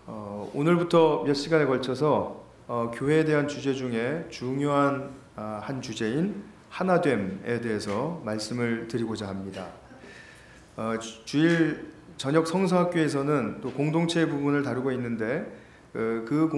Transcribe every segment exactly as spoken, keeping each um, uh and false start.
어, 오늘부터 몇 시간에 걸쳐서 어, 교회에 대한 주제 중에 중요한 아, 한 주제인 하나됨에 대해서 말씀을 드리고자 합니다. 어, 주, 주일 저녁 성서학교에서는 또 공동체 부분을 다루고 있는데 그, 그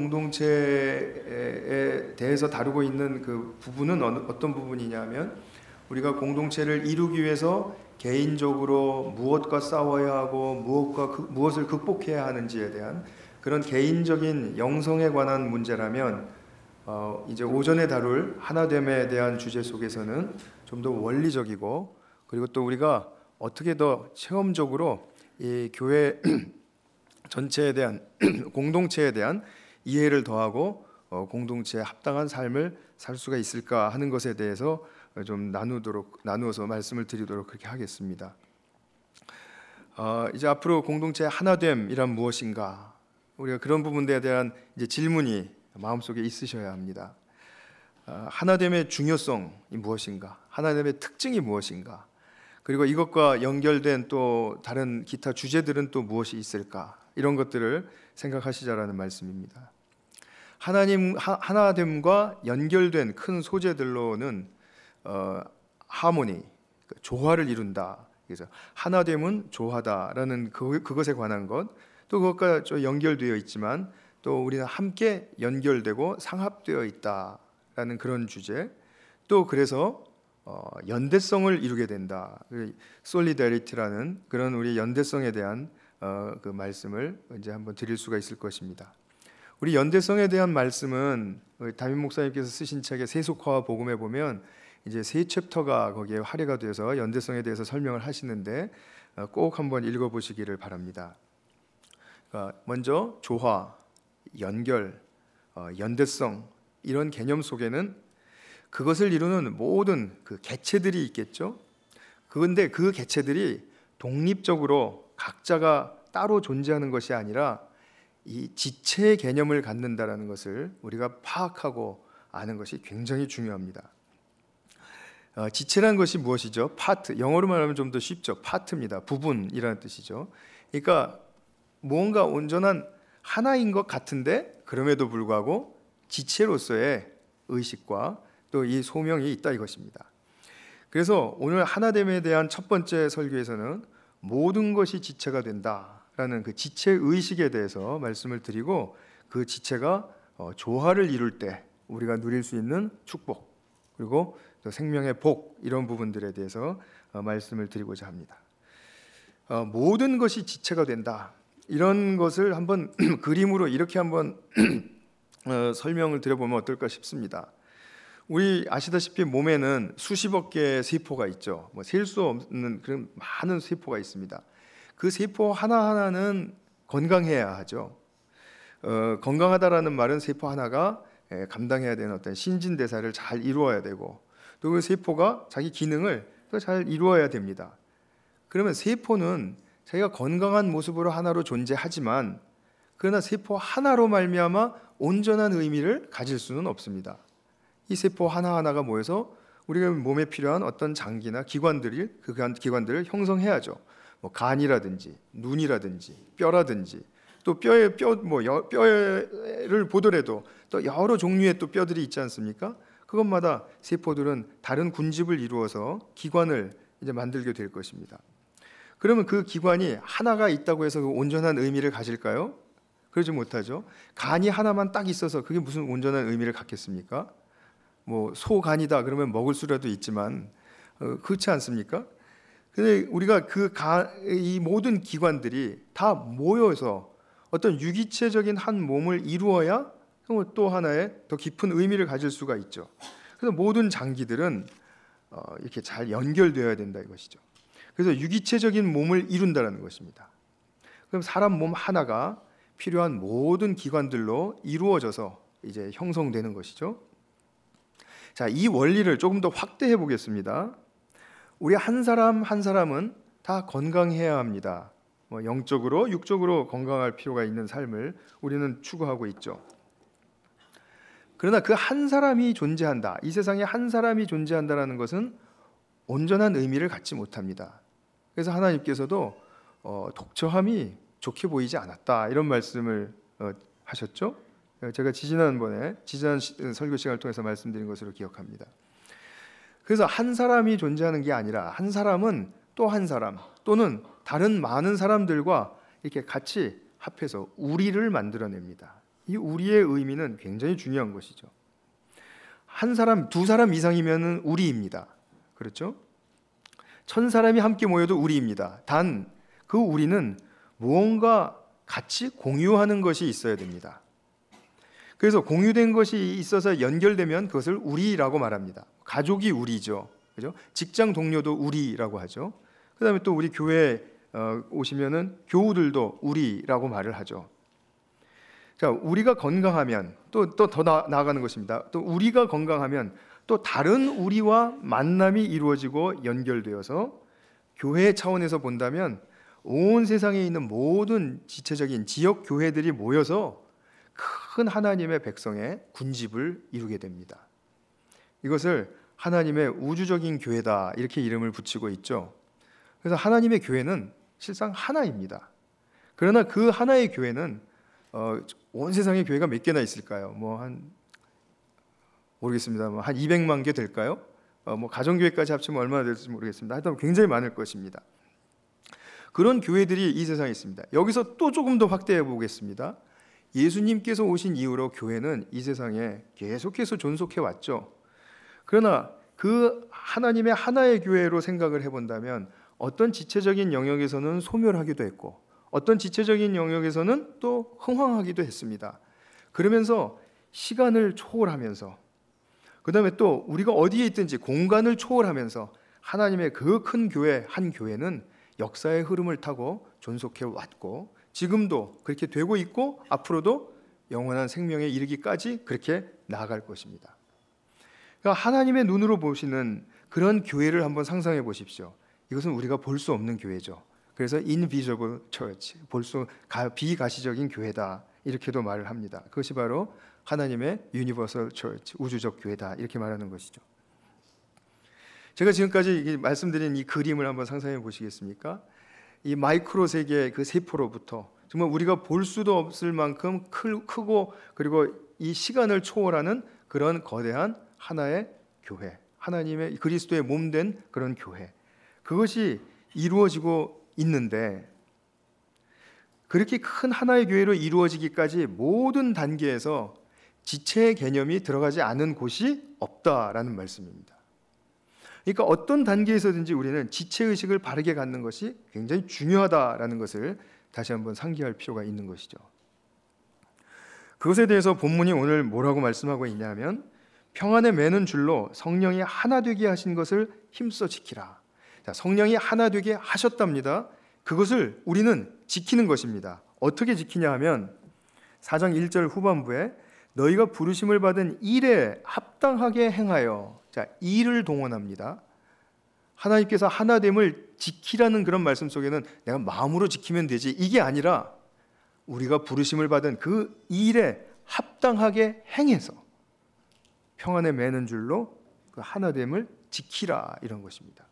공동체에 대해서 다루고 있는 그 부분은 어느, 어떤 부분이냐면 우리가 공동체를 이루기 위해서 개인적으로 무엇과 싸워야 하고 무엇과 그, 무엇을 극복해야 하는지에 대한 그런 개인적인 영성에 관한 문제라면 어, 이제 오전에 다룰 하나됨에 대한 주제 속에서는 좀 더 원리적이고 그리고 또 우리가 어떻게 더 체험적으로 이 교회 전체에 대한 공동체에 대한 이해를 더하고 어, 공동체에 합당한 삶을 살 수가 있을까 하는 것에 대해서 좀 나누도록 나누어서 말씀을 드리도록 그렇게 하겠습니다. 어, 이제 앞으로 공동체의 하나됨이란 무엇인가? 우리가 그런 부분에 대한 이제 질문이 마음속에 있으셔야 합니다. 어, 하나됨의 중요성이 무엇인가? 하나됨의 특징이 무엇인가? 그리고 이것과 연결된 또 다른 기타 주제들은 또 무엇이 있을까? 이런 것들을 생각하시자라는 말씀입니다. 하나님 하나됨과 연결된 큰 소재들로는 어, 하모니, 조화를 이룬다. 그래서 하나됨은 조화다라는 그, 그것에 관한 것, 또 그것과 좀 연결되어 있지만 또 우리는 함께 연결되고 상합되어 있다라는 그런 주제. 또 그래서 어, 연대성을 이루게 된다. 솔리다리티라는 그런 우리 연대성에 대한 어, 그 말씀을 이제 한번 드릴 수가 있을 것입니다. 우리 연대성에 대한 말씀은 담임 목사님께서 쓰신 책의 세속화와 복음에 보면 이제 세 챕터가 거기에 할애가 돼서 연대성에 대해서 설명을 하시는데 꼭 한번 읽어보시기를 바랍니다. 먼저 조화, 연결, 연대성 이런 개념 속에는 그것을 이루는 모든 그 개체들이 있겠죠. 그런데 그 개체들이 독립적으로 각자가 따로 존재하는 것이 아니라 이 지체의 개념을 갖는다라는 것을 우리가 파악하고 아는 것이 굉장히 중요합니다. 어, 지체란 것이 무엇이죠? 파트, 영어로 말하면 좀 더 쉽죠. 파트입니다. 부분이라는 뜻이죠. 그러니까 무언가 온전한 하나인 것 같은데 그럼에도 불구하고 지체로서의 의식과 또 이 소명이 있다 이것입니다. 그래서 오늘 하나됨에 대한 첫 번째 설교에서는 모든 것이 지체가 된다라는 그 지체 의식에 대해서 말씀을 드리고 그 지체가 조화를 이룰 때 우리가 누릴 수 있는 축복 그리고 또 생명의 복 이런 부분들에 대해서 말씀을 드리고자 합니다. 모든 것이 지체가 된다 이런 것을 한번 그림으로 이렇게 한번 설명을 드려보면 어떨까 싶습니다. 우리 아시다시피 몸에는 수십억 개의 세포가 있죠. 뭐 셀 수 없는 그런 많은 세포가 있습니다. 그 세포 하나하나는 건강해야 하죠. 어, 건강하다라는 말은 세포 하나가 감당해야 되는 어떤 신진대사를 잘 이루어야 되고 또 그 세포가 자기 기능을 또 잘 이루어야 됩니다. 그러면 세포는 자기가 건강한 모습으로 하나로 존재하지만 그러나 세포 하나로 말미암아 온전한 의미를 가질 수는 없습니다. 이 세포 하나하나가 모여서 우리가 몸에 필요한 어떤 장기나 기관들이 그 기관들을 형성해야죠. 뭐 간이라든지 눈이라든지 뼈라든지 또 뼈에 뼈뭐 뼈를 보더라도 또 여러 종류의 또 뼈들이 있지 않습니까? 그것마다 세포들은 다른 군집을 이루어서 기관을 이제 만들게 될 것입니다. 그러면 그 기관이 하나가 있다고 해서 그 온전한 의미를 가질까요? 그러지 못하죠. 간이 하나만 딱 있어서 그게 무슨 온전한 의미를 갖겠습니까? 뭐 소간이다 그러면 먹을 수라도 있지만 어, 그렇지 않습니까? 근데 우리가 그 이 모든 기관들이 다 모여서 어떤 유기체적인 한 몸을 이루어야 또 하나의 더 깊은 의미를 가질 수가 있죠. 그래서 모든 장기들은 어, 이렇게 잘 연결되어야 된다 이것이죠. 그래서 유기체적인 몸을 이룬다는 것입니다. 그럼 사람 몸 하나가 필요한 모든 기관들로 이루어져서 이제 형성되는 것이죠. 자, 이 원리를 조금 더 확대해 보겠습니다. 우리 한 사람 한 사람은 다 건강해야 합니다. 뭐 영적으로, 육적으로 건강할 필요가 있는 삶을 우리는 추구하고 있죠. 그러나 그 한 사람이 존재한다. 이 세상에 한 사람이 존재한다는 것은 온전한 의미를 갖지 못합니다. 그래서 하나님께서도 어, 독처함이 좋게 보이지 않았다 이런 말씀을 어, 하셨죠? 제가 지지난번에 지지난 설교 시간을 통해서 말씀드린 것으로 기억합니다. 그래서 한 사람이 존재하는 게 아니라 한 사람은 또 한 사람 또는 다른 많은 사람들과 이렇게 같이 합해서 우리를 만들어냅니다. 이 우리의 의미는 굉장히 중요한 것이죠. 한 사람, 두 사람 이상이면 우리입니다. 그렇죠? 천 사람이 함께 모여도 우리입니다. 단 그 우리는 무언가 같이 공유하는 것이 있어야 됩니다. 그래서 공유된 것이 있어서 연결되면 그것을 우리라고 말합니다. 가족이 우리죠. 그죠? 직장 동료도 우리라고 하죠. 그 다음에 또 우리 교회에 오시면은 교우들도 우리라고 말을 하죠. 자, 우리가 건강하면 또 또 더 나아가는 것입니다. 또 우리가 건강하면 또 다른 우리와 만남이 이루어지고 연결되어서 교회 차원에서 본다면 온 세상에 있는 모든 지체적인 지역 교회들이 모여서 큰 하나님의 백성의 군집을 이루게 됩니다. 이것을 하나님의 우주적인 교회다 이렇게 이름을 붙이고 있죠. 그래서 하나님의 교회는 실상 하나입니다. 그러나 그 하나의 교회는 어, 온 세상의 교회가 몇 개나 있을까요? 뭐 한 모르겠습니다. 뭐 한 이백만 개 될까요? 어, 뭐 가정교회까지 합치면 얼마나 될지 모르겠습니다. 하여튼 굉장히 많을 것입니다. 그런 교회들이 이 세상에 있습니다. 여기서 또 조금 더 확대해 보겠습니다. 예수님께서 오신 이후로 교회는 이 세상에 계속해서 존속해 왔죠. 그러나 그 하나님의 하나의 교회로 생각을 해본다면 어떤 지체적인 영역에서는 소멸하기도 했고 어떤 지체적인 영역에서는 또 흥황하기도 했습니다. 그러면서 시간을 초월하면서 그 다음에 또 우리가 어디에 있든지 공간을 초월하면서 하나님의 그 큰 교회 한 교회는 역사의 흐름을 타고 존속해 왔고 지금도 그렇게 되고 있고 앞으로도 영원한 생명에 이르기까지 그렇게 나아갈 것입니다. 그러니까 하나님의 눈으로 보시는 그런 교회를 한번 상상해 보십시오. 이것은 우리가 볼 수 없는 교회죠. 그래서 invisible church, 볼 수 비가시적인 교회다 이렇게도 말을 합니다. 그것이 바로 하나님의 universal church, 우주적 교회다 이렇게 말하는 것이죠. 제가 지금까지 말씀드린 이 그림을 한번 상상해 보시겠습니까? 이 마이크로 세계의 그 세포로부터 정말 우리가 볼 수도 없을 만큼 크, 크고 그리고 이 시간을 초월하는 그런 거대한 하나의 교회, 하나님의 그리스도의 몸된 그런 교회, 그것이 이루어지고 있는데 그렇게 큰 하나의 교회로 이루어지기까지 모든 단계에서 지체의 개념이 들어가지 않은 곳이 없다라는 말씀입니다. 그러니까 어떤 단계에서든지 우리는 지체의식을 바르게 갖는 것이 굉장히 중요하다라는 것을 다시 한번 상기할 필요가 있는 것이죠. 그것에 대해서 본문이 오늘 뭐라고 말씀하고 있냐면 평안에 매는 줄로 성령이 하나 되게 하신 것을 힘써 지키라. 자, 성령이 하나 되게 하셨답니다. 그것을 우리는 지키는 것입니다. 어떻게 지키냐 하면 사 장 일 절 후반부에 너희가 부르심을 받은 일에 합당하게 행하여, 자, 일을 동원합니다. 하나님께서 하나됨을 지키라는 그런 말씀 속에는 내가 마음으로 지키면 되지 이게 아니라 우리가 부르심을 받은 그 일에 합당하게 행해서 평안에 매는 줄로 그 하나됨을 지키라 이런 것입니다.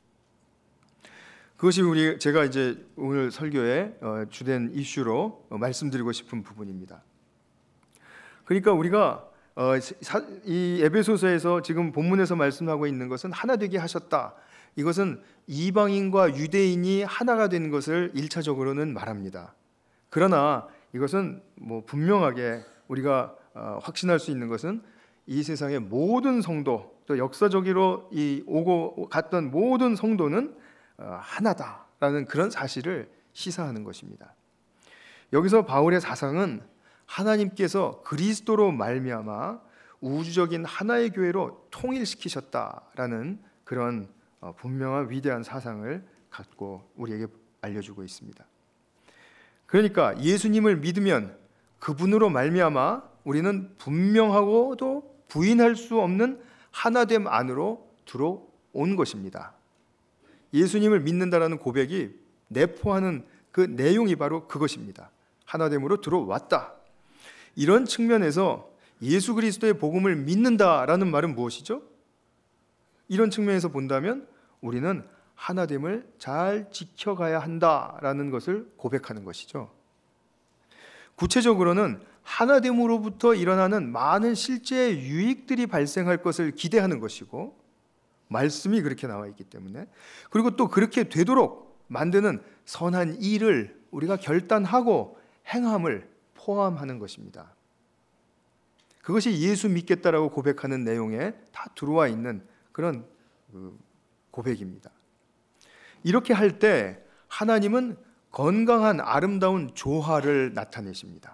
그것이 우리 제가 이제 오늘 설교의 주된 이슈로 말씀드리고 싶은 부분입니다. 그러니까 우리가 이 에베소서에서 지금 본문에서 말씀하고 있는 것은 하나 되게 하셨다. 이것은 이방인과 유대인이 하나가 된 것을 일차적으로는 말합니다. 그러나 이것은 뭐 분명하게 우리가 확신할 수 있는 것은 이 세상의 모든 성도, 또 역사적으로 이 오고 갔던 모든 성도는 하나다라는 그런 사실을 시사하는 것입니다. 여기서 바울의 사상은 하나님께서 그리스도로 말미암아 우주적인 하나의 교회로 통일시키셨다라는 그런 분명한 위대한 사상을 갖고 우리에게 알려주고 있습니다. 그러니까 예수님을 믿으면 그분으로 말미암아 우리는 분명하고도 부인할 수 없는 하나됨 안으로 들어온 것입니다. 예수님을 믿는다라는 고백이 내포하는 그 내용이 바로 그것입니다. 하나됨으로 들어왔다. 이런 측면에서 예수 그리스도의 복음을 믿는다라는 말은 무엇이죠? 이런 측면에서 본다면 우리는 하나됨을 잘 지켜가야 한다라는 것을 고백하는 것이죠. 구체적으로는 하나됨으로부터 일어나는 많은 실제 유익들이 발생할 것을 기대하는 것이고, 말씀이 그렇게 나와 있기 때문에, 그리고 또 그렇게 되도록 만드는 선한 일을 우리가 결단하고 행함을 포함하는 것입니다. 그것이 예수 믿겠다라고 고백하는 내용에 다 들어와 있는 그런 고백입니다. 이렇게 할 때 하나님은 건강한 아름다운 조화를 나타내십니다.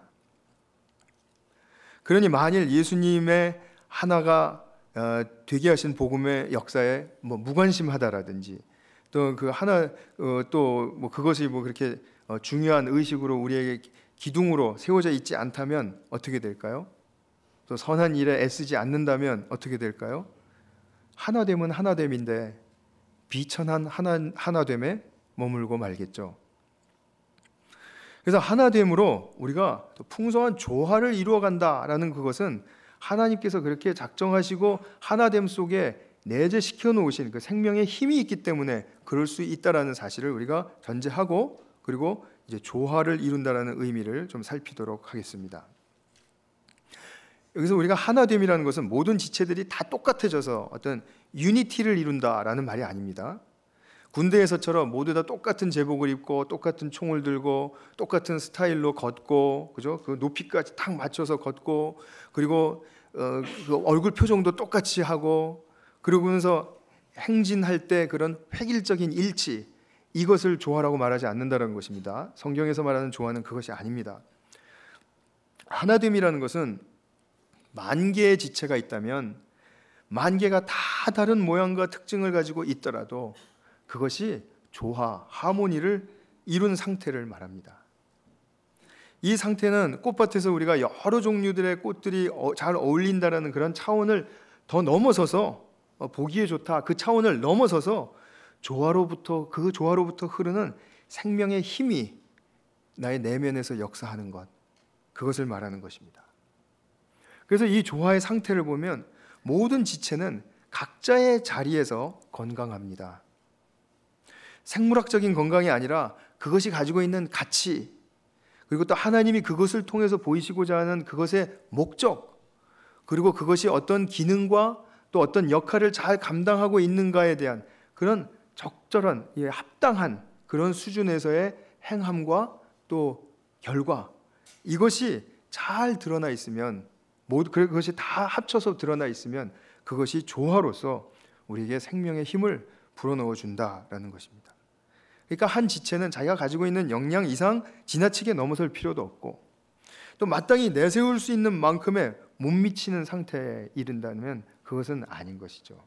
그러니 만일 예수님의 하나가 되게 하신 복음의 역사에 뭐 무관심하다라든지, 또 그 하나 또 뭐 그것이 뭐 그렇게 중요한 의식으로 우리에게 기둥으로 세워져 있지 않다면 어떻게 될까요? 또 선한 일에 애쓰지 않는다면 어떻게 될까요? 하나됨은 하나됨인데 비천한 하나, 하나됨에 머물고 말겠죠. 그래서 하나됨으로 우리가 풍성한 조화를 이루어간다라는 그것은 하나님께서 그렇게 작정하시고 하나됨 속에 내재시켜 놓으신 그 생명의 힘이 있기 때문에 그럴 수 있다라는 사실을 우리가 전제하고, 그리고 이제 조화를 이룬다라는 의미를 좀 살피도록 하겠습니다. 여기서 우리가 하나됨이라는 것은 모든 지체들이 다 똑같아져서 어떤 유니티를 이룬다라는 말이 아닙니다. 군대에서처럼 모두 다 똑같은 제복을 입고 똑같은 총을 들고 똑같은 스타일로 걷고, 그죠? 그 높이까지 딱 맞춰서 걷고, 그리고 어, 그 얼굴 표정도 똑같이 하고, 그러면서 행진할 때 그런 획일적인 일치, 이것을 조화라고 말하지 않는다는 것입니다. 성경에서 말하는 조화는 그것이 아닙니다. 하나됨이라는 것은 만 개의 지체가 있다면 만 개가 다 다른 모양과 특징을 가지고 있더라도 그것이 조화, 하모니를 이룬 상태를 말합니다. 이 상태는 꽃밭에서 우리가 여러 종류들의 꽃들이 잘 어울린다라는 그런 차원을 더 넘어서서, 보기에 좋다, 그 차원을 넘어서서 조화로부터, 그 조화로부터 흐르는 생명의 힘이 나의 내면에서 역사하는 것, 그것을 말하는 것입니다. 그래서 이 조화의 상태를 보면 모든 지체는 각자의 자리에서 건강합니다. 생물학적인 건강이 아니라 그것이 가지고 있는 가치, 그리고 또 하나님이 그것을 통해서 보이시고자 하는 그것의 목적, 그리고 그것이 어떤 기능과 또 어떤 역할을 잘 감당하고 있는가에 대한 그런 적절한, 합당한 그런 수준에서의 행함과 또 결과, 이것이 잘 드러나 있으면, 모두 그것이 다 합쳐서 드러나 있으면 그것이 조화로서 우리에게 생명의 힘을 불어넣어 준다라는 것입니다. 그러니까 한 지체는 자기가 가지고 있는 역량 이상 지나치게 넘어설 필요도 없고, 또 마땅히 내세울 수 있는 만큼의 못 미치는 상태에 이른다면 그것은 아닌 것이죠.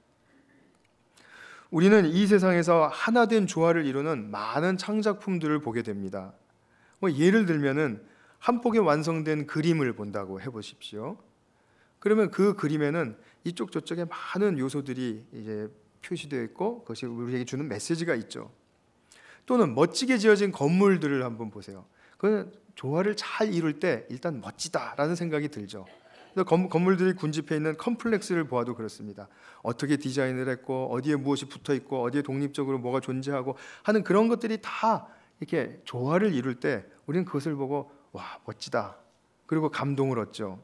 우리는 이 세상에서 하나된 조화를 이루는 많은 창작품들을 보게 됩니다. 뭐 예를 들면은 한 폭의 완성된 그림을 본다고 해보십시오. 그러면 그 그림에는 이쪽 저쪽에 많은 요소들이 이제 표시되어 있고 그것이 우리에게 주는 메시지가 있죠. 또는 멋지게 지어진 건물들을 한번 보세요. 그건 조화를 잘 이룰 때 일단 멋지다라는 생각이 들죠. 건물들이 군집해 있는 컴플렉스를 보아도 그렇습니다. 어떻게 디자인을 했고, 어디에 무엇이 붙어 있고, 어디에 독립적으로 뭐가 존재하고 하는 그런 것들이 다 이렇게 조화를 이룰 때 우리는 그것을 보고 와, 멋지다, 그리고 감동을 얻죠.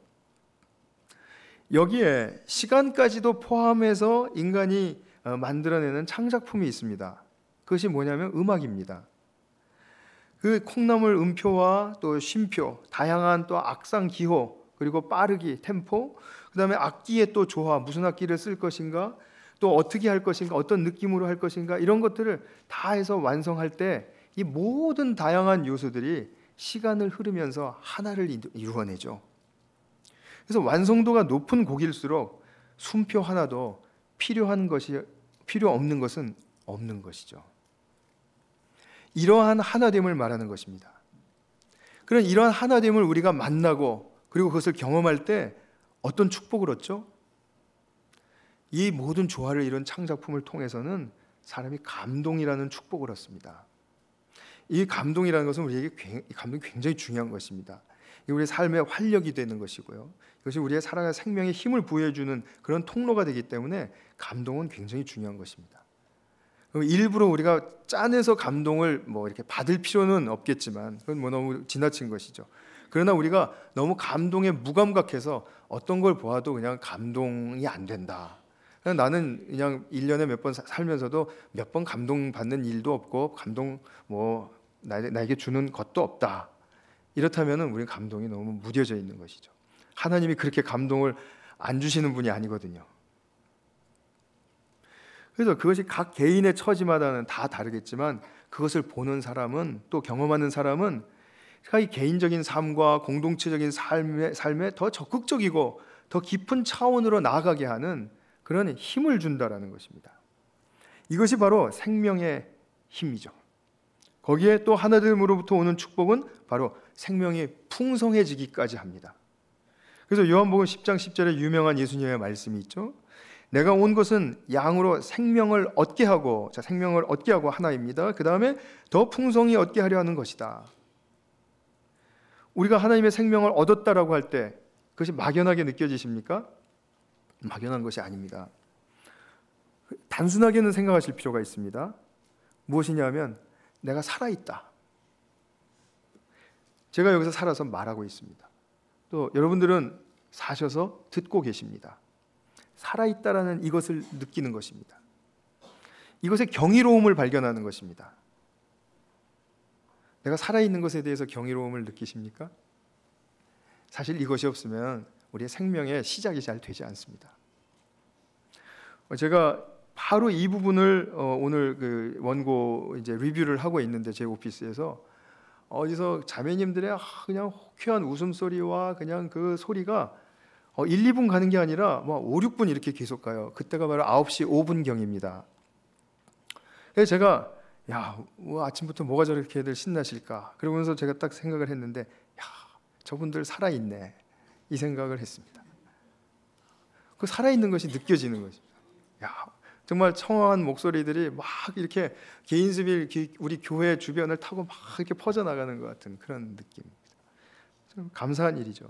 여기에 시간까지도 포함해서 인간이 만들어내는 창작품이 있습니다. 그것이 뭐냐면 음악입니다. 그 콩나물 음표와 또 쉼표, 다양한 또 악상 기호, 그리고 빠르기, 템포, 그 다음에 악기의 또 조화, 무슨 악기를 쓸 것인가, 또 어떻게 할 것인가, 어떤 느낌으로 할 것인가, 이런 것들을 다 해서 완성할 때 이 모든 다양한 요소들이 시간을 흐르면서 하나를 이루어내죠. 그래서 완성도가 높은 곡일수록 숨표 하나도 필요한 것이, 필요 없는 것은 없는 것이죠. 이러한 하나됨을 말하는 것입니다. 그런 이러한 하나됨을 우리가 만나고 그리고 그것을 경험할 때 어떤 축복을 얻죠? 이 모든 조화를 이룬 창작품을 통해서는 사람이 감동이라는 축복을 얻습니다. 이 감동이라는 것은 우리에게 감동이 굉장히 중요한 것입니다. 이게 우리의 삶의 활력이 되는 것이고요. 이것이 우리의 살아갈 생명에 힘을 부여해주는 그런 통로가 되기 때문에 감동은 굉장히 중요한 것입니다. 일부러 우리가 짜내서 감동을 뭐 이렇게 받을 필요는 없겠지만 그건 뭐 너무 지나친 것이죠. 그러나 우리가 너무 감동에 무감각해서 어떤 걸 보아도 그냥 감동이 안 된다. 그냥 나는 그냥 일 년에 몇 번 살면서도 몇 번 감동받는 일도 없고 감동 뭐 나에게 주는 것도 없다. 이렇다면은 우리는 감동이 너무 무뎌져 있는 것이죠. 하나님이 그렇게 감동을 안 주시는 분이 아니거든요. 그래서 그것이 각 개인의 처지마다는 다 다르겠지만 그것을 보는 사람은 또 경험하는 사람은 자기 개인적인 삶과 공동체적인 삶에, 삶에 더 적극적이고 더 깊은 차원으로 나아가게 하는 그런 힘을 준다라는 것입니다. 이것이 바로 생명의 힘이죠. 거기에 또 하나님으로부터 오는 축복은 바로 생명이 풍성해지기까지 합니다. 그래서 요한복음 십 장 십 절에 유명한 예수님의 말씀이 있죠. 내가 온 것은 양으로 생명을 얻게 하고, 자, 생명을 얻게 하고 하나입니다. 그 다음에 더 풍성히 얻게 하려 하는 것이다. 우리가 하나님의 생명을 얻었다라고 할 때 그것이 막연하게 느껴지십니까? 막연한 것이 아닙니다. 단순하게는 생각하실 필요가 있습니다. 무엇이냐면 내가 살아있다. 제가 여기서 살아서 말하고 있습니다. 또 여러분들은 사셔서 듣고 계십니다. 살아있다라는 이것을 느끼는 것입니다. 이것의 경이로움을 발견하는 것입니다. 내가 살아있는 것에 대해서 경이로움을 느끼십니까? 사실 이것이 없으면 우리의 생명의 시작이 잘 되지 않습니다. 제가 바로 이 부분을 오늘 그 원고 이제 리뷰를 하고 있는데 제 오피스에서 어디서 자매님들의 그냥 호쾌한 웃음소리와 그냥 그 소리가 일, 이 분 가는 게 아니라 뭐 오, 육 분 이렇게 계속 가요. 그때가 바로 아홉 시 오 분경입니다. 그래서 제가 야, 뭐 아침부터 뭐가 저렇게들 신나실까? 그러면서 제가 딱 생각을 했는데 야, 저분들 살아있네. 이 생각을 했습니다. 그 살아있는 것이 느껴지는 것입니다. 야, 정말 청아한 목소리들이 막 이렇게 게인스빌 우리 교회 주변을 타고 막 이렇게 퍼져나가는 것 같은 그런 느낌입니다. 좀 감사한 일이죠.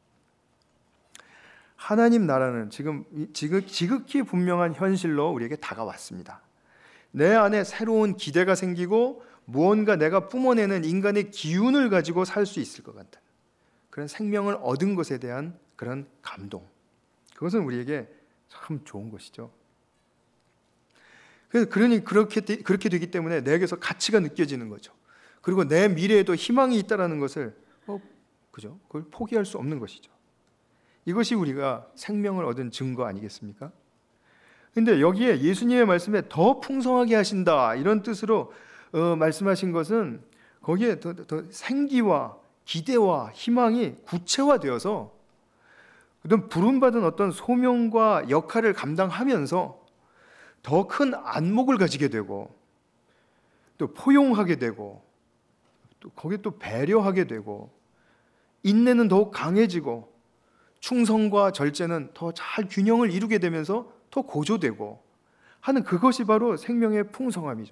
하나님 나라는 지금 지극히 분명한 현실로 우리에게 다가왔습니다. 내 안에 새로운 기대가 생기고 무언가 내가 뿜어내는 인간의 기운을 가지고 살 수 있을 것 같은 그런 생명을 얻은 것에 대한 그런 감동. 그것은 우리에게 참 좋은 것이죠. 그래서 그러니 그렇게 그렇게 되기 때문에 내게서 가치가 느껴지는 거죠. 그리고 내 미래에도 희망이 있다라는 것을 어, 그죠? 그걸 포기할 수 없는 것이죠. 이것이 우리가 생명을 얻은 증거 아니겠습니까? 근데 여기에 예수님의 말씀에 더 풍성하게 하신다 이런 뜻으로 어, 말씀하신 것은 거기에 더, 더 생기와 기대와 희망이 구체화되어서 어떤 부름받은 어떤 소명과 역할을 감당하면서 더 큰 안목을 가지게 되고 또 포용하게 되고 또 거기에 또 배려하게 되고 인내는 더욱 강해지고 충성과 절제는 더 잘 균형을 이루게 되면서 더 고조되고 하는 그것이 바로 생명의 풍성함이죠.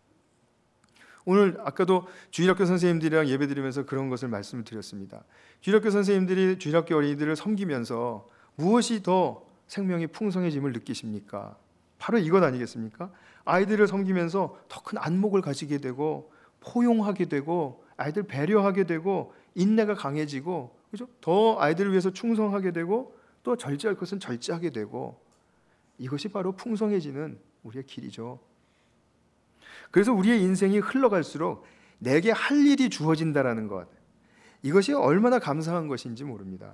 오늘 아까도 주일학교 선생님들이랑 예배드리면서 그런 것을 말씀을 드렸습니다. 주일학교 선생님들이 주일학교 어린이들을 섬기면서 무엇이 더 생명이 풍성해짐을 느끼십니까? 바로 이것 아니겠습니까? 아이들을 섬기면서 더 큰 안목을 가지게 되고 포용하게 되고 아이들 배려하게 되고 인내가 강해지고 그죠? 더 아이들을 위해서 충성하게 되고 또 절제할 것은 절제하게 되고 이것이 바로 풍성해지는 우리의 길이죠. 그래서 우리의 인생이 흘러갈수록 내게 할 일이 주어진다라는 것, 이것이 얼마나 감사한 것인지 모릅니다.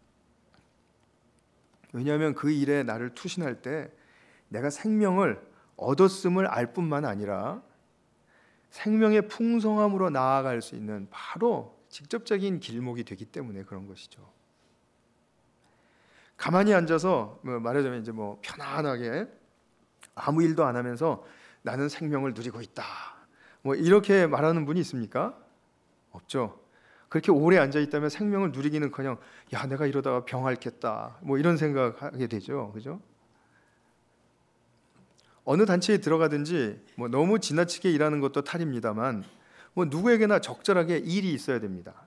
왜냐하면 그 일에 나를 투신할 때 내가 생명을 얻었음을 알 뿐만 아니라 생명의 풍성함으로 나아갈 수 있는 바로 직접적인 길목이 되기 때문에 그런 것이죠. 가만히 앉아서 뭐 말하자면 이제 뭐 편안하게 아무 일도 안 하면서 나는 생명을 누리고 있다. 뭐 이렇게 말하는 분이 있습니까? 없죠. 그렇게 오래 앉아 있다면 생명을 누리기는커녕 야 내가 이러다가 병 앓겠다. 뭐 이런 생각하게 되죠, 그죠? 어느 단체에 들어가든지 뭐 너무 지나치게 일하는 것도 탈입니다만 뭐 누구에게나 적절하게 일이 있어야 됩니다.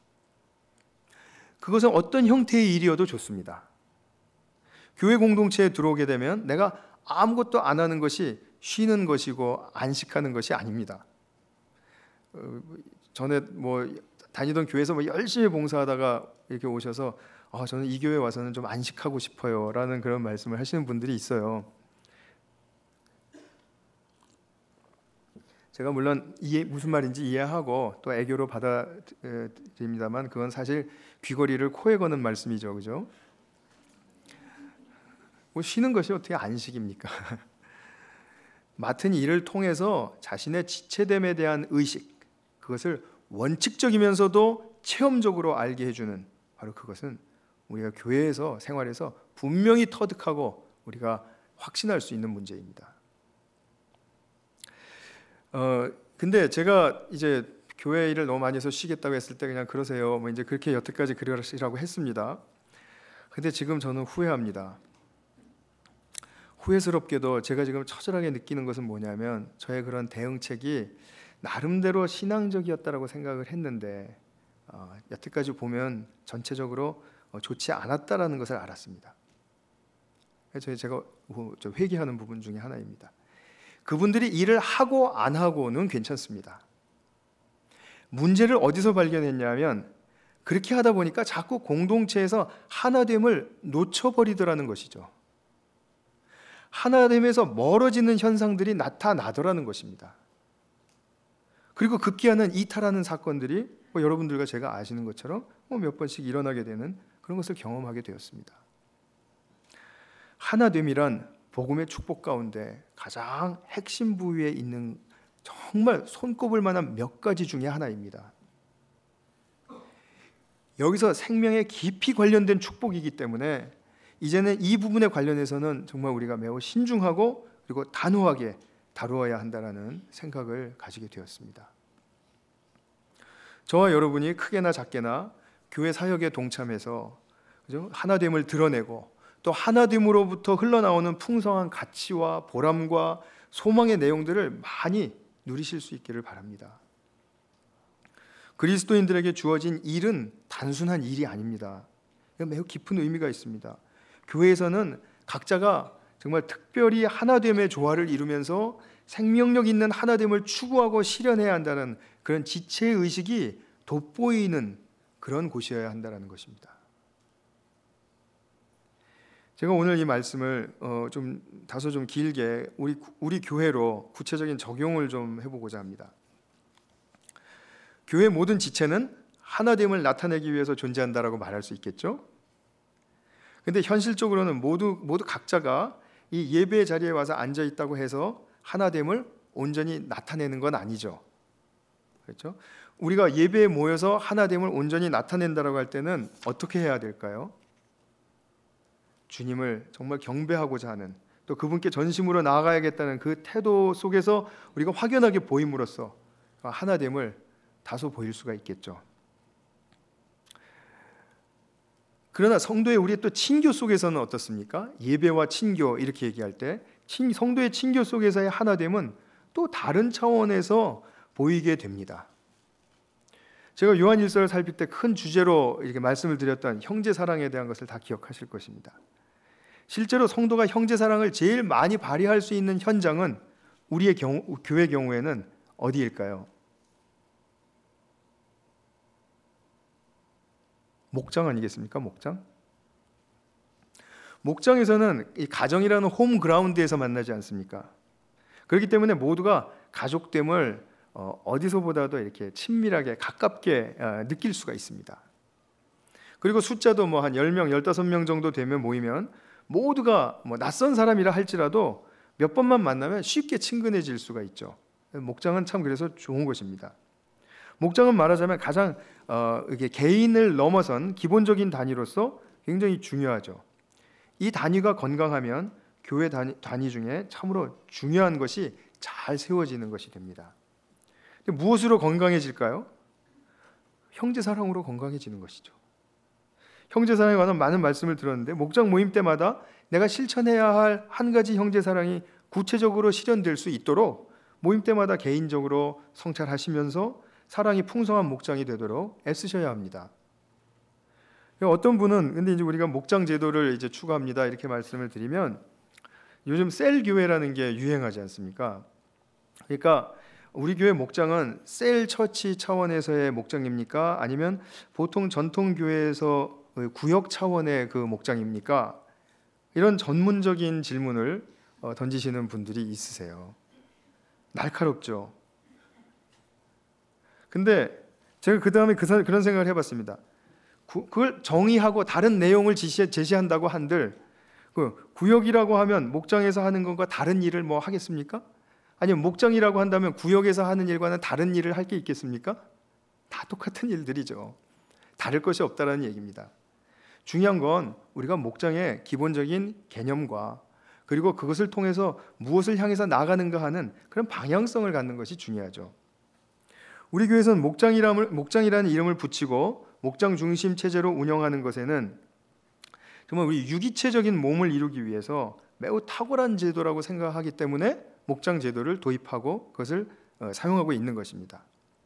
그것은 어떤 형태의 일이어도 좋습니다. 교회 공동체에 들어오게 되면 내가 아무것도 안 하는 것이 쉬는 것이고 안식하는 것이 아닙니다. 어, 전에 뭐 다니던 교회에서 뭐 열심히 봉사하다가 이렇게 오셔서 아, 저는 이 교회 와서는 좀 안식하고 싶어요라는 그런 말씀을 하시는 분들이 있어요. 제가 물론 이해, 무슨 말인지 이해하고 또 애교로 받아들입니다만 그건 사실 귀걸이를 코에 거는 말씀이죠, 그죠? 뭐 쉬는 것이 어떻게 안식입니까? 맡은 일을 통해서 자신의 지체됨에 대한 의식, 그것을 원칙적이면서도 체험적으로 알게 해주는, 바로 그것은 우리가 교회에서 생활에서 분명히 터득하고 우리가 확신할 수 있는 문제입니다. 어 근데 제가 이제 교회 일을 너무 많이 해서 쉬겠다고 했을 때 그냥 그러세요, 뭐 이제 그렇게 여태까지 그러시라고 했습니다. 근데 지금 저는 후회합니다. 후회스럽게도 제가 지금 처절하게 느끼는 것은 뭐냐면 저의 그런 대응책이 나름대로 신앙적이었다라고 생각을 했는데 어, 여태까지 보면 전체적으로 어, 좋지 않았다라는 것을 알았습니다. 그래서 제가 회개하는 부분 중에 하나입니다. 그분들이 일을 하고 안 하고는 괜찮습니다. 문제를 어디서 발견했냐면 그렇게 하다 보니까 자꾸 공동체에서 하나됨을 놓쳐버리더라는 것이죠. 하나됨에서 멀어지는 현상들이 나타나더라는 것입니다. 그리고 급기야는 이탈하는 사건들이 뭐 여러분들과 제가 아시는 것처럼 뭐 몇 번씩 일어나게 되는 그런 것을 경험하게 되었습니다. 하나됨이란 복음의 축복 가운데 가장 핵심 부위에 있는 정말 손꼽을 만한 몇 가지 중에 하나입니다. 여기서 생명에 깊이 관련된 축복이기 때문에 이제는 이 부분에 관련해서는 정말 우리가 매우 신중하고 그리고 단호하게 다루어야 한다는 생각을 가지게 되었습니다. 저와 여러분이 크게나 작게나 교회 사역에 동참해서 그죠? 하나됨을 드러내고 또 하나됨으로부터 흘러나오는 풍성한 가치와 보람과 소망의 내용들을 많이 누리실 수 있기를 바랍니다. 그리스도인들에게 주어진 일은 단순한 일이 아닙니다. 매우 깊은 의미가 있습니다. 교회에서는 각자가 정말 특별히 하나됨의 조화를 이루면서 생명력 있는 하나됨을 추구하고 실현해야 한다는 그런 지체의식이 돋보이는 그런 곳이어야 한다는 것입니다. 제가 오늘 이 말씀을 어 좀 다소 좀 길게 우리 우리 교회로 구체적인 적용을 좀 해보고자 합니다. 교회 모든 지체는 하나됨을 나타내기 위해서 존재한다라고 말할 수 있겠죠. 근데 현실적으로는 모두 모두 각자가 이 예배의 자리에 와서 앉아 있다고 해서 하나됨을 온전히 나타내는 건 아니죠. 그렇죠? 우리가 예배에 모여서 하나됨을 온전히 나타낸다라고 할 때는 어떻게 해야 될까요? 주님을 정말 경배하고자 하는, 또 그분께 전심으로 나아가야겠다는 그 태도 속에서 우리가 확연하게 보임으로써 하나됨을 다소 보일 수가 있겠죠. 그러나 성도의 우리 또 친교 속에서는 어떻습니까? 예배와 친교 이렇게 얘기할 때 성도의 친교 속에서의 하나됨은 또 다른 차원에서 보이게 됩니다. 제가 요한일서를 살필 때 큰 주제로 이렇게 말씀을 드렸던 형제 사랑에 대한 것을 다 기억하실 것입니다. 실제로 성도가 형제 사랑을 제일 많이 발휘할 수 있는 현장은 우리의 경우, 교회 경우에는 어디일까요? 목장 아니겠습니까? 목장? 목장에서는 이 가정이라는 홈 그라운드에서 만나지 않습니까? 그렇기 때문에 모두가 가족됨을 어디서보다도 이렇게 친밀하게 가깝게 느낄 수가 있습니다. 그리고 숫자도 뭐 한 열 명, 열다섯 명 정도 되면 모이면 모두가 뭐 낯선 사람이라 할지라도 몇 번만 만나면 쉽게 친근해질 수가 있죠. 목장은 참 그래서 좋은 것입니다. 목장은 말하자면 가장 어, 이게 개인을 넘어선 기본적인 단위로서 굉장히 중요하죠. 이 단위가 건강하면 교회 단위, 단위 중에 참으로 중요한 것이 잘 세워지는 것이 됩니다. 근데 무엇으로 건강해질까요? 형제 사랑으로 건강해지는 것이죠. 형제 사랑에 관한 많은 말씀을 들었는데 목장 모임 때마다 내가 실천해야 할 한 가지 형제 사랑이 구체적으로 실현될 수 있도록 모임 때마다 개인적으로 성찰하시면서 사랑이 풍성한 목장이 되도록 애쓰셔야 합니다. 어떤 분은 근데 이제 우리가 목장 제도를 이제 추구합니다 이렇게 말씀을 드리면 요즘 셀 교회라는 게 유행하지 않습니까? 그러니까 우리 교회 목장은 셀 처치 차원에서의 목장입니까? 아니면 보통 전통 교회에서 구역 차원의 그 목장입니까? 이런 전문적인 질문을 던지시는 분들이 있으세요. 날카롭죠. 근데 제가 그 다음에 그런 생각을 해봤습니다. 그걸 정의하고 다른 내용을 지시, 제시한다고 한들 그 구역이라고 하면 목장에서 하는 것과 다른 일을 뭐 하겠습니까? 아니면 목장이라고 한다면 구역에서 하는 일과는 다른 일을 할 게 있겠습니까? 다 똑같은 일들이죠. 다를 것이 없다라는 얘기입니다. 중요한 건 우리가 목장의 기본적인 개념과 그리고 그것을 통해서 무엇을 향해서 나가는가 하는 그런 방향성을 갖는 것이 중요하죠. 우리 교회에서는 목장이라는, 목장이라는 이름을 붙이고 목장 중심 체제로 운영하는 것에는 정말 우리 유기체적인 몸을 이루기 위해서 매우 탁월한 제도라고 생각하기 때문에 목장 제도를 도입하고 그것을 사용하고 있는 것입니다.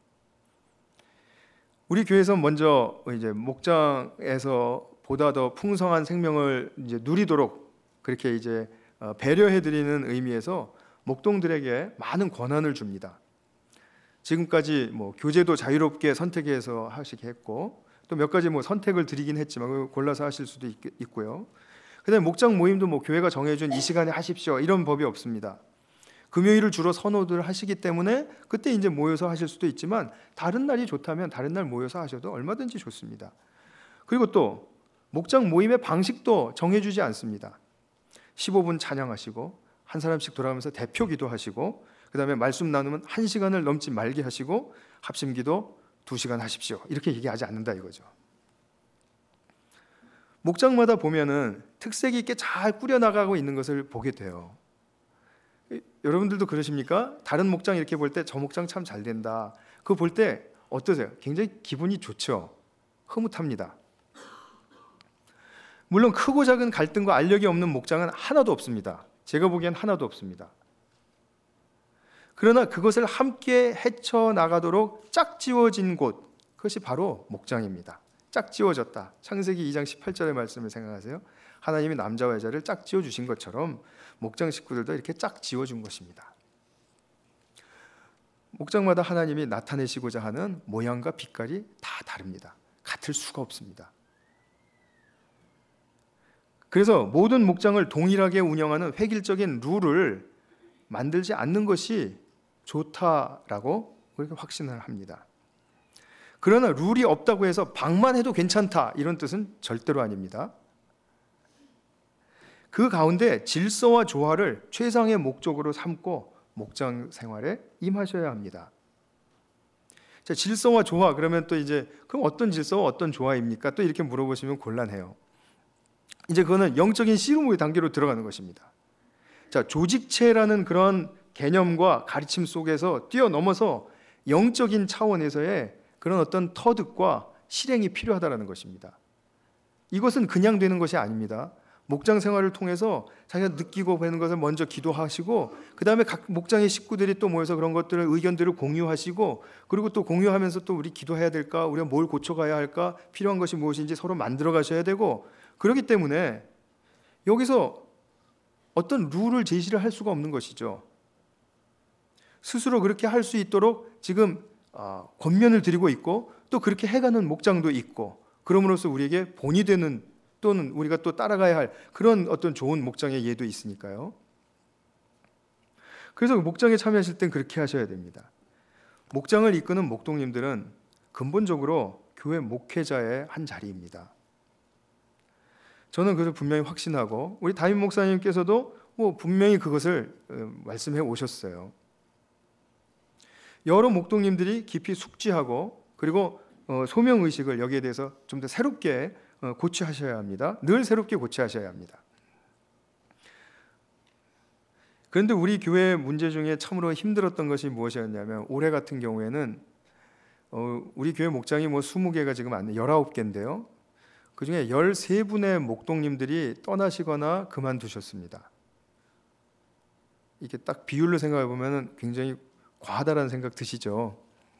우리 교회에서 먼저 이제 목장에서 보다 더 풍성한 생명을 이제 누리도록 그렇게 이제 배려해드리는 의미에서 목동들에게 많은 권한을 줍니다. 지금까지 뭐 교제도 자유롭게 선택해서 하시게 했고 또 몇 가지 뭐 선택을 드리긴 했지만 골라서 하실 수도 있, 있고요. 그다음에 목장 모임도 뭐 교회가 정해준 이 시간에 하십시오 이런 법이 없습니다. 금요일을 주로 선호들 하시기 때문에 그때 이제 모여서 하실 수도 있지만 다른 날이 좋다면 다른 날 모여서 하셔도 얼마든지 좋습니다. 그리고 또 목장 모임의 방식도 정해주지 않습니다. 십오 분 찬양하시고 한 사람씩 돌아가면서 대표 기도하시고 그 다음에 말씀 나누면 한 시간을 넘지 말게 하시고 합심기도 두 시간 하십시오 이렇게 얘기하지 않는다 이거죠. 목장마다 보면은 특색 있게 잘 꾸려나가고 있는 것을 보게 돼요. 여러분들도 그러십니까? 다른 목장 이렇게 볼 때 저 목장 참 잘 된다 그거 볼 때 어떠세요? 굉장히 기분이 좋죠. 흐뭇합니다. 물론 크고 작은 갈등과 알력이 없는 목장은 하나도 없습니다. 제가 보기엔 하나도 없습니다. 그러나 그것을 함께 헤쳐나가도록 짝지워진 곳, 그것이 바로 목장입니다. 짝지워졌다. 창세기 이 장 십팔 절의 말씀을 생각하세요. 하나님이 남자와 여자를 짝지워 주신 것처럼 목장 식구들도 이렇게 짝지워준 것입니다. 목장마다 하나님이 나타내시고자 하는 모양과 빛깔이 다 다릅니다. 같을 수가 없습니다. 그래서 모든 목장을 동일하게 운영하는 획일적인 룰을 만들지 않는 것이 좋다라고 그렇게 확신을 합니다. 그러나 룰이 없다고 해서 방만 해도 괜찮다 이런 뜻은 절대로 아닙니다. 그 가운데 질서와 조화를 최상의 목적으로 삼고 목장 생활에 임하셔야 합니다. 자, 질서와 조화 그러면 또 이제 그럼 어떤 질서와 어떤 조화입니까? 또 이렇게 물어보시면 곤란해요. 이제 그거는 영적인 씨름의 단계로 들어가는 것입니다. 자, 조직체라는 그런 개념과 가르침 속에서 뛰어넘어서 영적인 차원에서의 그런 어떤 터득과 실행이 필요하다는 것입니다. 이것은 그냥 되는 것이 아닙니다. 목장 생활을 통해서 자기가 느끼고 배는 것을 먼저 기도하시고 그 다음에 각 목장의 식구들이 또 모여서 그런 것들을 의견들을 공유하시고 그리고 또 공유하면서 또 우리 기도해야 될까? 우리가 뭘 고쳐가야 할까? 필요한 것이 무엇인지 서로 만들어 가셔야 되고 그렇기 때문에 여기서 어떤 룰을 제시를 할 수가 없는 것이죠. 스스로 그렇게 할 수 있도록 지금 어, 권면을 드리고 있고 또 그렇게 해가는 목장도 있고 그럼으로써 우리에게 본이 되는 또는 우리가 또 따라가야 할 그런 어떤 좋은 목장의 예도 있으니까요. 그래서 목장에 참여하실 땐 그렇게 하셔야 됩니다. 목장을 이끄는 목동님들은 근본적으로 교회 목회자의 한 자리입니다. 저는 그것을 분명히 확신하고 우리 담임 목사님께서도 뭐 분명히 그것을 말씀해 오셨어요. 여러 목동님들이 깊이 숙지하고 그리고 소명의식을 여기에 대해서 좀 더 새롭게 고취하셔야 합니다. 늘 새롭게 고취하셔야 합니다. 그런데 우리 교회의 문제 중에 참으로 힘들었던 것이 무엇이었냐면 올해 같은 경우에는 우리 교회 목장이 뭐 스무 개가 지금 안 돼, 열아홉 개인데요. 그 중에 열세 분의 목동님들이 떠나시거나 그만두셨습니다. 이게 딱 비율로 생각해 보면 굉장히 과하다라는 생각 드시죠?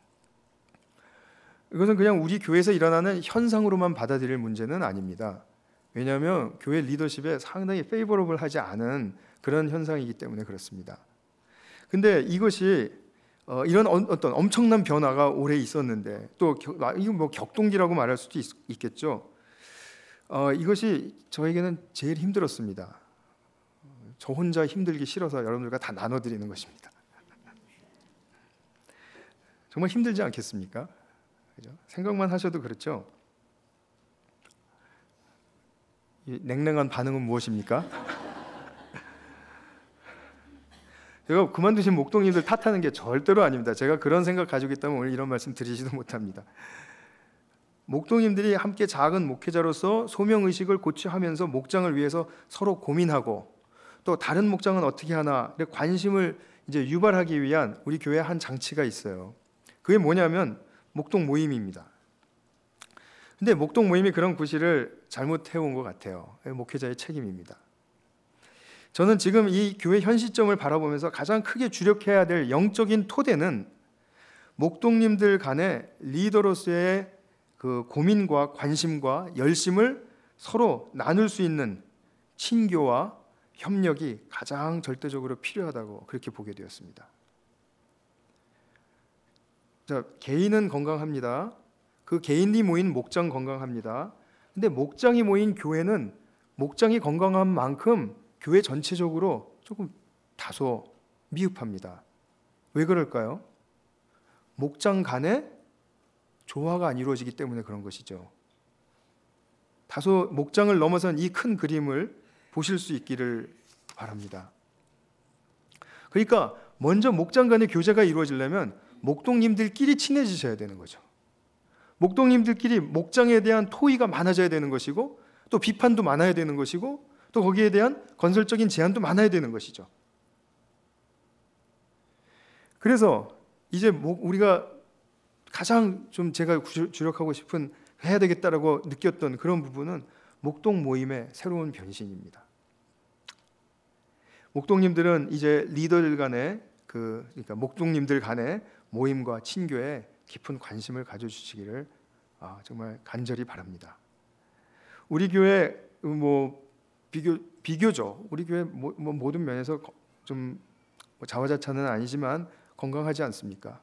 이것은 그냥 우리 교회에서 일어나는 현상으로만 받아들일 문제는 아닙니다. 왜냐하면 교회 리더십에 상당히 페이버러블하지 않은 그런 현상이기 때문에 그렇습니다. 근데 이것이 어, 이런 어, 어떤 엄청난 변화가 오래 있었는데 또 겨, 아, 이거 뭐 격동기라고 말할 수도 있, 있겠죠. 어, 이것이 저에게는 제일 힘들었습니다. 저 혼자 힘들기 싫어서 여러분들과 다 나눠드리는 것입니다. 정말 힘들지 않겠습니까? 그죠? 생각만 하셔도 그렇죠. 이 냉랭한 반응은 무엇입니까? 제가 그만두신 목동님들 탓하는 게 절대로 아닙니다. 제가 그런 생각 가지고 있다면 오늘 이런 말씀 드리지도 못합니다. 목동님들이 함께 작은 목회자로서 소명의식을 고취하면서 목장을 위해서 서로 고민하고 또 다른 목장은 어떻게 하나 관심을 이제 유발하기 위한 우리 교회 한 장치가 있어요. 그게 뭐냐면 목동 모임입니다. 근데 목동 모임이 그런 구실을 잘못해온 것 같아요. 목회자의 책임입니다. 저는 지금 이 교회 현 시점을 바라보면서 가장 크게 주력해야 될 영적인 토대는 목동님들 간의 리더로서의 그 고민과 관심과 열심을 서로 나눌 수 있는 친교와 협력이 가장 절대적으로 필요하다고 그렇게 보게 되었습니다. 자, 개인은 건강합니다. 그 개인이 모인 목장 건강합니다. 근데 목장이 모인 교회는 목장이 건강한 만큼 교회 전체적으로 조금 다소 미흡합니다. 왜 그럴까요? 목장 간에 조화가 안 이루어지기 때문에 그런 것이죠. 다소 목장을 넘어선 이 큰 그림을 보실 수 있기를 바랍니다. 그러니까 먼저 목장 간의 교제가 이루어지려면 목동님들끼리 친해지셔야 되는 거죠. 목동님들끼리 목장에 대한 토의가 많아져야 되는 것이고 또 비판도 많아야 되는 것이고 또 거기에 대한 건설적인 제안도 많아야 되는 것이죠. 그래서 이제 우리가 가장 좀 제가 주력하고 싶은 해야 되겠다라고 느꼈던 그런 부분은 목동 모임의 새로운 변신입니다. 목동님들은 이제 리더들 간의 그 그러니까 목동님들 간의 모임과 친교에 깊은 관심을 가져주시기를 아, 정말 간절히 바랍니다. 우리 교회 뭐 비교 비교죠. 우리 교회 뭐, 뭐 모든 면에서 좀 자화자찬은 아니지만 건강하지 않습니까?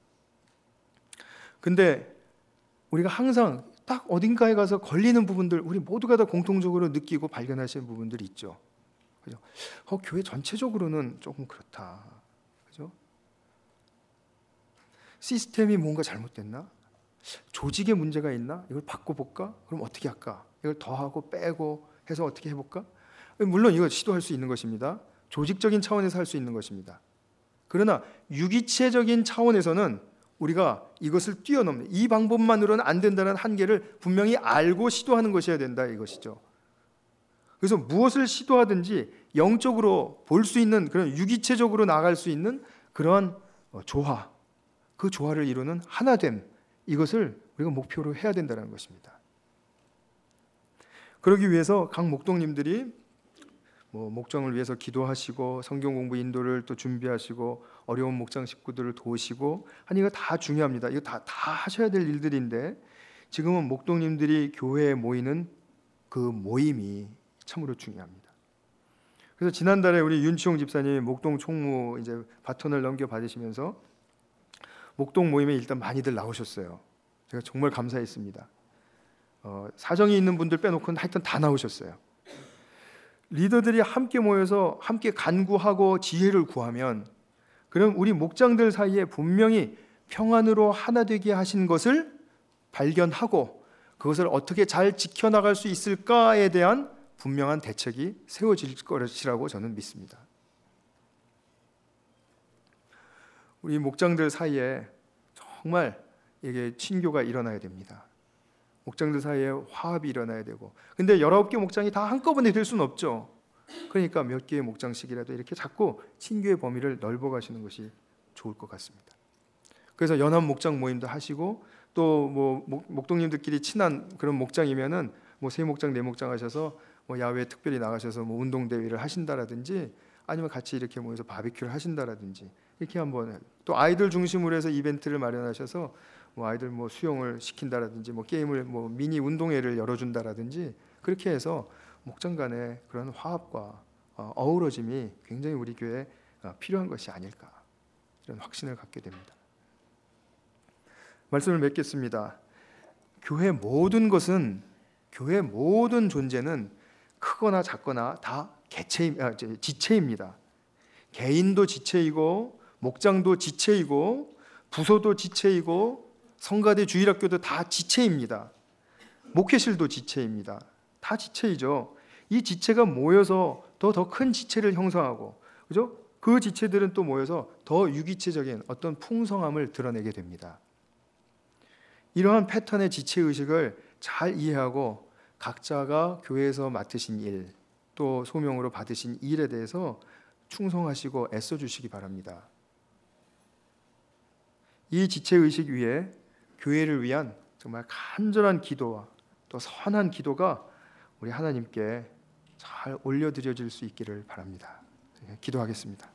근데 우리가 항상 딱 어딘가에 가서 걸리는 부분들 우리 모두가 다 공통적으로 느끼고 발견하시는 부분들이 있죠. 그죠? 어, 교회 전체적으로는 조금 그렇다. 그죠? 시스템이 뭔가 잘못됐나? 조직에 문제가 있나? 이걸 바꿔볼까? 그럼 어떻게 할까? 이걸 더하고 빼고 해서 어떻게 해볼까? 물론 이거 시도할 수 있는 것입니다. 조직적인 차원에서 할 수 있는 것입니다. 그러나 유기체적인 차원에서는 우리가 이것을 뛰어넘는 이 방법만으로는 안 된다는 한계를 분명히 알고 시도하는 것이어야 된다 이것이죠. 그래서 무엇을 시도하든지 영적으로 볼 수 있는 그런 유기체적으로 나갈 수 있는 그러한 조화, 그 조화를 이루는 하나됨, 이것을 우리가 목표로 해야 된다는 것입니다. 그러기 위해서 각 목동님들이 뭐 목장을 위해서 기도하시고 성경 공부 인도를 또 준비하시고 어려운 목장 식구들을 도우시고 하니 이거 다 중요합니다. 이거 다, 다 하셔야 될 일들인데 지금은 목동님들이 교회에 모이는 그 모임이 참으로 중요합니다. 그래서 지난달에 우리 윤치홍 집사님이 목동 총무 이제 바톤을 넘겨 받으시면서 목동 모임에 일단 많이들 나오셨어요. 제가 정말 감사했습니다. 어, 사정이 있는 분들 빼놓고는 하여튼 다 나오셨어요. 리더들이 함께 모여서 함께 간구하고 지혜를 구하면 그럼 우리 목장들 사이에 분명히 평안으로 하나 되게 하신 것을 발견하고 그것을 어떻게 잘 지켜나갈 수 있을까에 대한 분명한 대책이 세워질 것이라고 저는 믿습니다. 우리 목장들 사이에 정말 이게 친교가 일어나야 됩니다. 목장들 사이에 화합이 일어나야 되고 근데 열아홉 개 목장이 다 한꺼번에 될 수는 없죠. 그러니까 몇 개의 목장씩이라도 이렇게 자꾸 친교의 범위를 넓어 가시는 것이 좋을 것 같습니다. 그래서 연합 목장 모임도 하시고 또 뭐 목동님들끼리 친한 그런 목장이면은 뭐 세 목장 네 목장 하셔서 뭐 야외에 특별히 나가셔서 뭐 운동 대회를 하신다라든지 아니면 같이 이렇게 모여서 바비큐를 하신다라든지 이렇게 한번 또 아이들 중심으로 해서 이벤트를 마련하셔서 뭐 아이들 뭐 수영을 시킨다라든지 뭐 게임을 뭐 미니 운동회를 열어준다라든지 그렇게 해서 목장 간의 그런 화합과 어우러짐이 굉장히 우리 교회에 필요한 것이 아닐까, 이런 확신을 갖게 됩니다. 말씀을 맺겠습니다. 교회 모든 것은, 교회 모든 존재는 크거나 작거나 다 개체, 아, 지체입니다. 개인도 지체이고, 목장도 지체이고, 부서도 지체이고, 성가대 주일학교도 다 지체입니다. 목회실도 지체입니다. 다 지체이죠. 이 지체가 모여서 더 더 큰 지체를 형성하고, 그죠? 그 지체들은 또 모여서 더 유기체적인 어떤 풍성함을 드러내게 됩니다. 이러한 패턴의 지체 의식을 잘 이해하고 각자가 교회에서 맡으신 일, 또 소명으로 받으신 일에 대해서 충성하시고 애써 주시기 바랍니다. 이 지체 의식 위에 교회를 위한 정말 간절한 기도와 또 선한 기도가 우리 하나님께 잘 올려드려질 수 있기를 바랍니다. 기도하겠습니다.